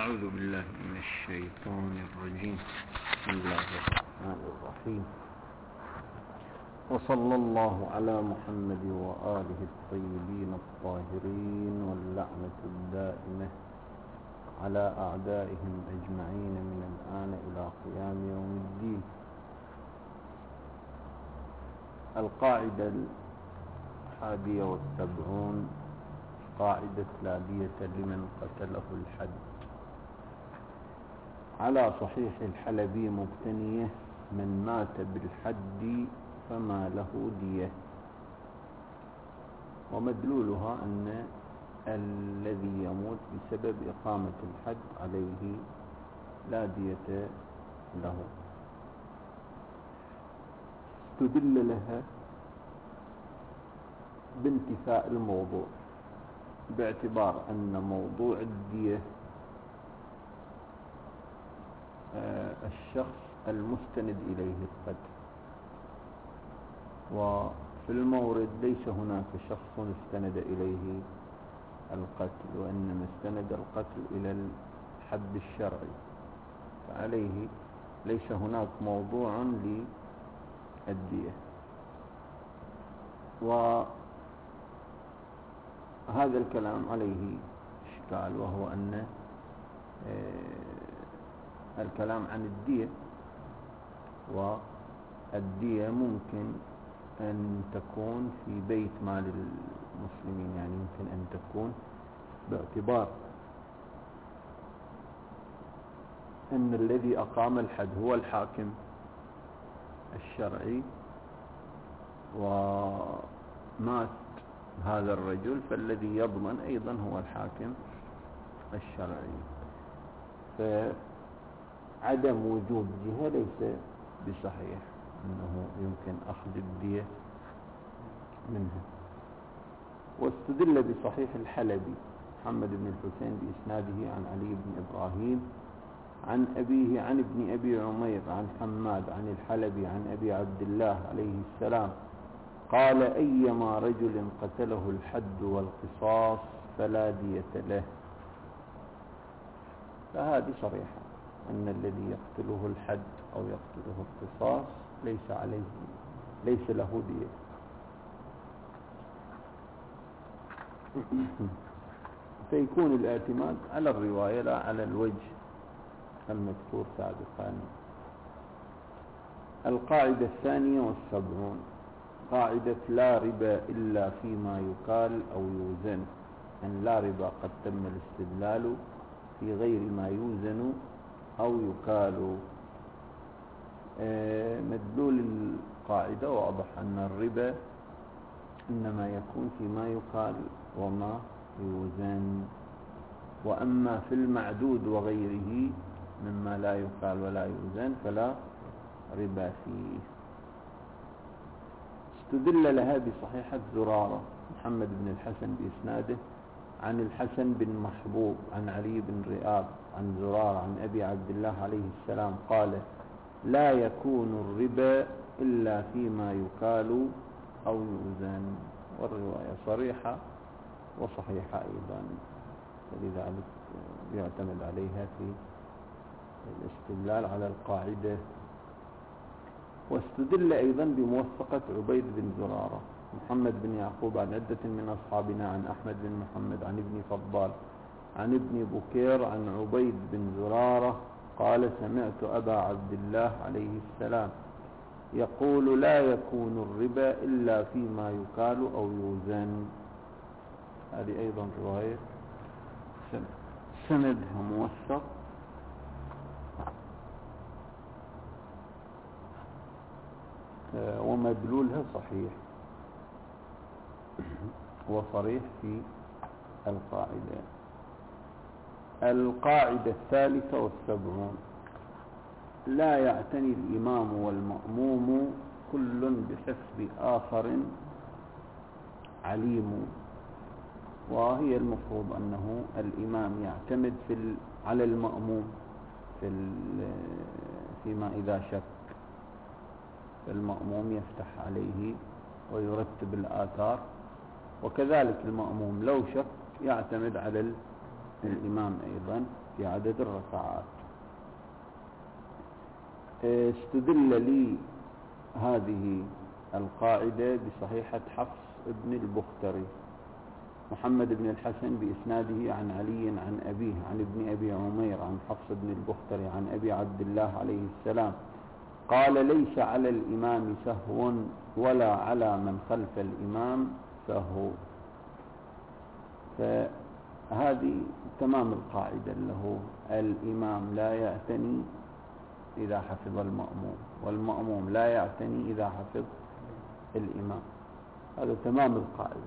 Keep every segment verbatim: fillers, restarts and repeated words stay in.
أعوذ بالله من الشيطان الرجيم. بسم الله الرحمن الرحيم. وصلى الله على محمد وآله الطيبين الطاهرين، واللعنة الدائمة على أعدائهم أجمعين من الآن إلى قيام يوم الدين. القاعدة الحادية والسبعون، قاعدة لا دية لمن قتله الحد. على صحيح الحلبي مبتنية: من مات بالحد فما له دية. ومدلولها أن الذي يموت بسبب إقامة الحد عليه لا دية له. استدل لها بانتفاء الموضوع، باعتبار أن موضوع الدية الشخص المستند إليه القتل، وفي المورد ليس هناك شخص استند إليه القتل، وإنما استند القتل إلى الحد الشرعي، فعليه ليس هناك موضوع للدية. وهذا الكلام عليه إشكال، وهو أن الكلام عن الدية، والدية ممكن أن تكون في بيت مال المسلمين، يعني يمكن أن تكون باعتبار أن الذي أقام الحد هو الحاكم الشرعي، ومات هذا الرجل، فالذي يضمن أيضا هو الحاكم الشرعي. فعدم وجود جهة ليس بصحيح أنه يمكن أخذ الدية منها. واستدل بصحيح الحلبي محمد بن الحسين بإسناده عن علي بن إبراهيم عن أبيه عن ابن أبي عمير عن حماد عن الحلبي عن أبي عبد الله عليه السلام قال: أيما رجل قتله الحد والقصاص فلا دية له. فهذه صريحة أن الذي يقتله الحد أو يقتله القصاص ليس عليه ليس له دية. فيكون الاعتماد على الرواية لا على الوجه المذكور سابقا. القاعدة الثانية والسبعون، قاعدة لا ربا إلا فيما يقال أو يوزن. أن لا ربا قد تم الاستدلال في غير ما يوزن أو يقال. مدلول القاعدة واضح أن الربا إنما يكون فيما يقال وما يوزن، وأما في المعدود وغيره مما لا يقال ولا يوزن فلا ربا فيه. استدل لها بصحيحة زرارة محمد بن الحسن بإسناده عن الحسن بن محبوب عن علي بن رئاب عن زرارة عن أبي عبد الله عليه السلام قال: لا يكون الربا إلا فيما يقال أو يوزن. والرواية صريحة وصحيحة أيضا، فلذلك يعتمد عليها في الاستدلال على القاعدة. واستدل أيضا بموثقة عبيد بن زرارة محمد بن يعقوب عن عدة من أصحابنا عن أحمد بن محمد عن ابن فضال عن ابن بكير عن عبيد بن زرارة قال: سمعت أبا عبد الله عليه السلام يقول: لا يكون الربا إلا فيما يقال أو يوزن. هذه أيضا رواية سندها موثق، ومدلولها صحيح وصريح في القاعدة. القاعدة الثالثة والسبعون، لا يعتني الإمام والمأموم كل بحسب آخر عليم. وهي المفروض أنه الإمام يعتمد في على المأموم في فيما إذا شك، المأموم يفتح عليه ويرتب الآثار، وكذلك المأموم لو شك يعتمد على الإمام أيضا في عدد الركعات. استدل لي هذه القاعدة بصحيحة حفص ابن البختري محمد بن الحسن بإسناده عن علي عن أبيه عن ابن أبي عمير عن حفص بن البختري عن أبي عبد الله عليه السلام قال ليس على الإمام سهو ولا على من خلف الإمام سهو. فهذه تمام القاعدة له الإمام لا يعتني إذا حفظ المأموم والمأموم لا يعتني إذا حفظ الإمام. هذا تمام القاعدة.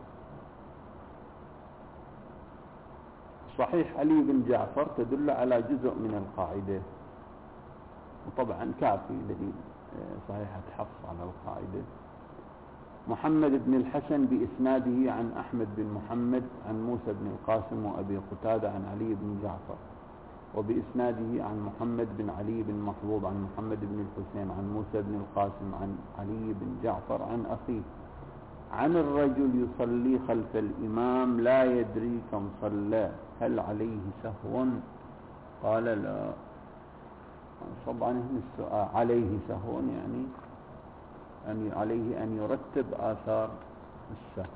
صحيح علي بن جعفر تدل على جزء من القاعدة، وطبعا كافي دليل صحيحة حفص على القاعدة. محمد بن الحسن بإسناده عن أحمد بن محمد عن موسى بن القاسم وأبي قتادة عن علي بن جعفر، وبإسناده عن محمد بن علي بن محبوب عن محمد بن الحسين عن موسى بن القاسم عن علي بن جعفر عن أخيه عن الرجل يصلي خلف الإمام لا يدري كم صلى هل عليه سهو؟ قال لا. طبعا هنا السؤال عليه سهو يعني أن عليه أن يرتب آثار السهو.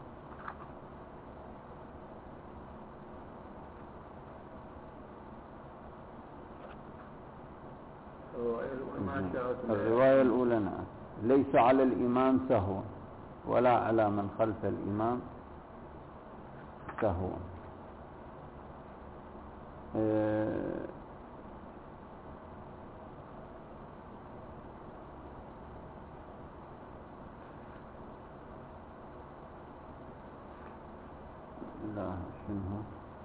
الرواية الأولى نعم ليس على الإمام سهو ولا على من خلف الإمام سهو. أه لا شنو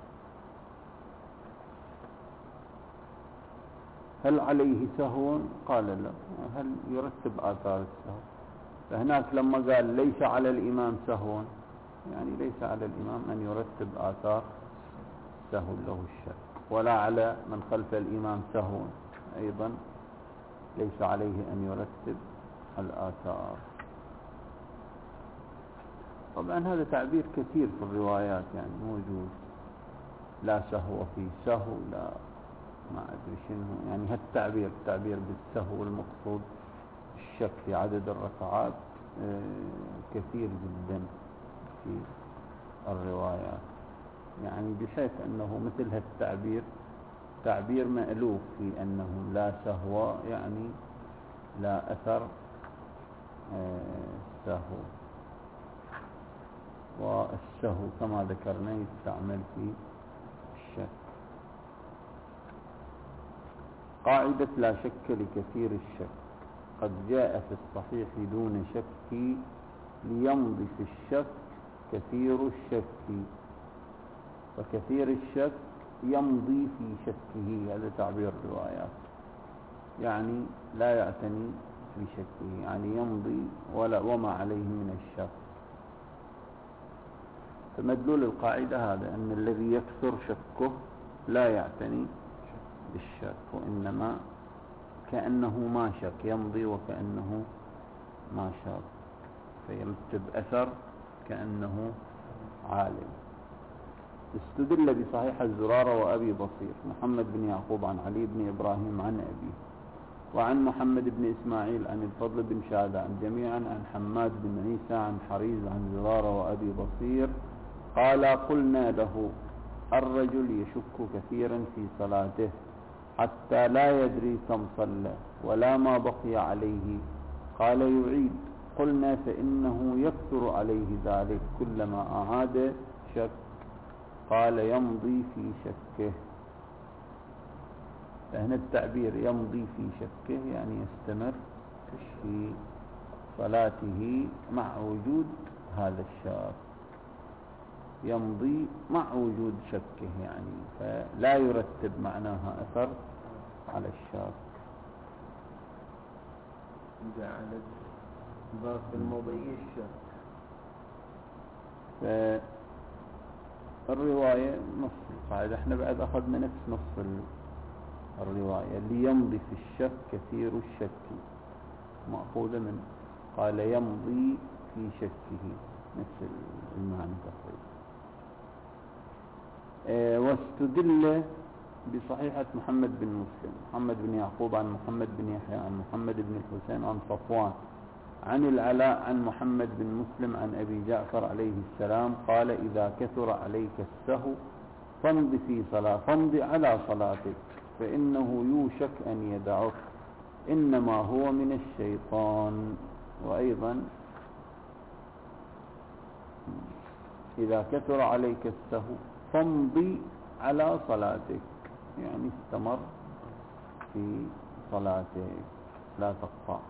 هل عليه سهو؟ قال لا. هل يرتب آثار السهو؟ فهناك لما قال ليس على الإمام سهو يعني ليس على الإمام أن يرتب آثار سهو له الشك، ولا على من خلف الإمام سهو أيضا ليس عليه أن يرتب الآثار. طبعا هذا تعبير كثير في الروايات يعني موجود، لا سهو في سهو لا ما أدري شنو يعني. هالتعبير التعبير بالسهو المقصود الشك في عدد الركعات كثير جدا في الروايات يعني، بحيث أنه مثل هالتعبير تعبير مألوف في أنه لا سهو يعني لا أثر سهو. والسهو كما ذكرنا يستعمل في الشك. قاعدة لا شك لكثير الشك قد جاء في الصحيح دون شك ليمضي في الشك كثير الشك، وكثير الشك يمضي في شكه. هذا تعبير الروايات يعني لا يعتني في شكه يعني يمضي ولا وما عليه من الشك. فمدلول القاعدة هذا أن الذي يكثر شكه لا يعتني بالشك، وإنما كأنه ما شك يمضي وكأنه ما شك، فيرتب أثر كأنه عالم. استدل بصحيح الزرارة وأبي بصير محمد بن يعقوب عن علي بن إبراهيم عن أبيه وعن محمد بن إسماعيل عن الفضل بن شادة عن جميعا عن حماد بن عيسى عن حريز عن زرارة وأبي بصير قال قلنا له الرجل يشك كثيرا في صلاته حتى لا يدري كم صلى ولا ما بقي عليه، قال يعيد. قلنا فإنه يكثر عليه ذلك كلما أعاد شك، قال يمضي في شكه. فهنا التعبير يمضي في شكه يعني يستمر في صلاته مع وجود هذا الشك، يمضي مع وجود شكه يعني، فلا يرتب معناها أثر على الشك. جعلت باب المضي الشك. فالرواية نص القاعدة احنا بعد أخذنا نفس نص الرواية ليمضي في الشك كثير الشك، مأخوذة من قال يمضي في شكه، نفس المعنى تقريبا. اه واستدل بصحيحة محمد بن مسلم، محمد بن يعقوب عن محمد بن يحيى عن محمد بن الحسين عن صفوان عن العلاء عن محمد بن مسلم عن أبي جعفر عليه السلام قال إذا كثر عليك السهو فامض في صلاة فامض على صلاتك فإنه يوشك أن يدعك إنما هو من الشيطان. وأيضا إذا كثر عليك السهو فامض على صلاتك، يعني استمر في صلاتك لا تقطع،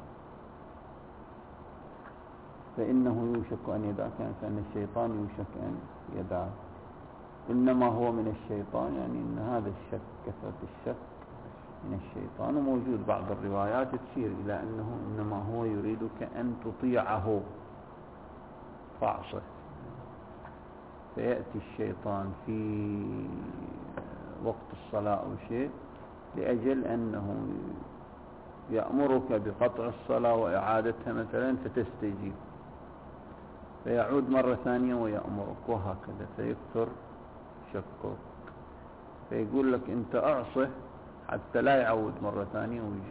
فإنه يوشك أن يدعك، يعني فإن الشيطان يوشك أن يدعك. إنما هو من الشيطان، يعني إن هذا الشك، كثرة الشك من الشيطان. وموجود بعض الروايات تشير إلى أنه إنما هو يريدك أن تطيعه فاعصه، فيأتي الشيطان في وقت الصلاة أو شيء لأجل أنه يأمرك بقطع الصلاة وإعادتها مثلا فتستجيب، فيعود مرة ثانية ويأمرك وهكذا، فيكثر شكك، فيقول لك أنت أعصه حتى لا يعود مرة ثانية ويجي.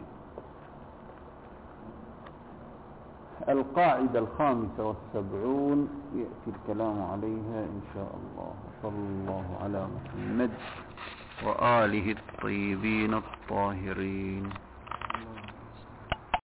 القاعدة الخامسة والسبعون يأتي الكلام عليها إن شاء الله. صلى الله على محمد وآله الطيبين الطاهرين.